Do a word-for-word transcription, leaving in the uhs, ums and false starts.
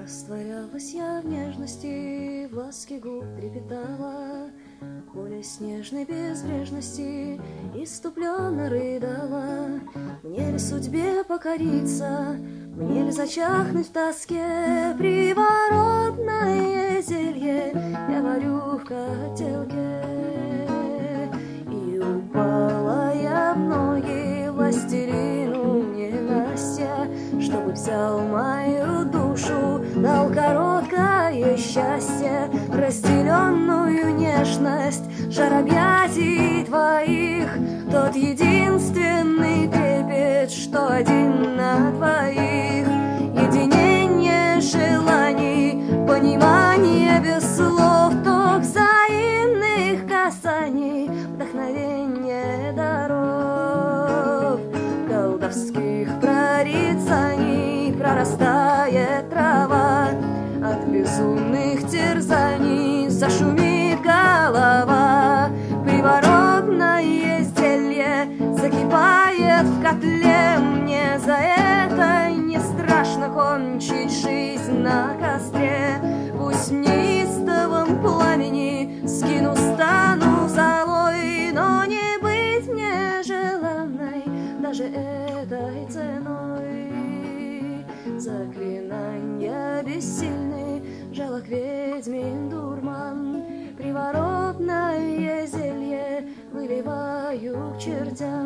Растворялась я в нежности, в ласке губ трепетала, Коля снежной безбрежности иступленно рыдала. Мне ли судьбе покориться, мне ли зачахнуть в тоске? Приворотное зелье я варю в котелке. И упала я в ноги властелину ненастья, чтобы взял мою душу, дал короткое счастье, разделенную нежность, жар объятий твоих, тот единственный трепет, что один на двоих. Единение желаний, понимание без слов, ток взаимных касаний, вдохновение даров, колдовских прорицаний прорастает трава, от безумных терзаний зашумит голова. Приворотное зелье закипает в котле, мне за это не страшно кончить жизнь на костре. Пусть в неистовом пламени скину, стану золой, но не быть мне желанной даже этой ценой. Заклинания бессильны, жалок ведьмин дурман, приворотное зелье выливаю к чертям.